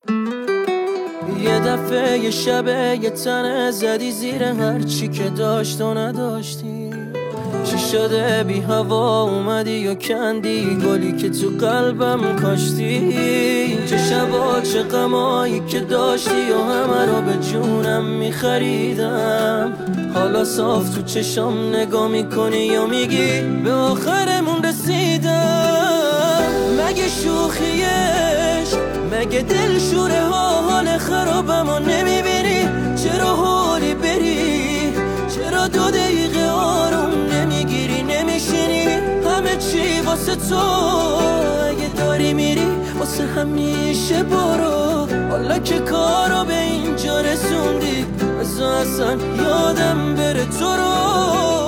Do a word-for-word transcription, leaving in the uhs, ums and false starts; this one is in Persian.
یه دفعه یه شبه یه تنه زدی زیر هر چی که داشت و نداشتی. چی شده بی هوا اومدی و کندی گلی که تو قلبم کاشتی. چه شبا چه غمایی که داشتی و همه رو به جونم میخریدم. حالا صاف تو چشام نگاه میکنی و میگی به آخرمون رسیدم. مگه شوخیش مگه دل شوره ها حال خرابمو نمیبینی؟ چرا حالی بری؟ چرا دو دقیقه آروم نمیگیری نمیشینی؟ همه چی واسه تو، اگه داری میری واسه همیشه برو. حالا که کارو به اینجا رسوندی بذار اصلا یادم بره تو رو.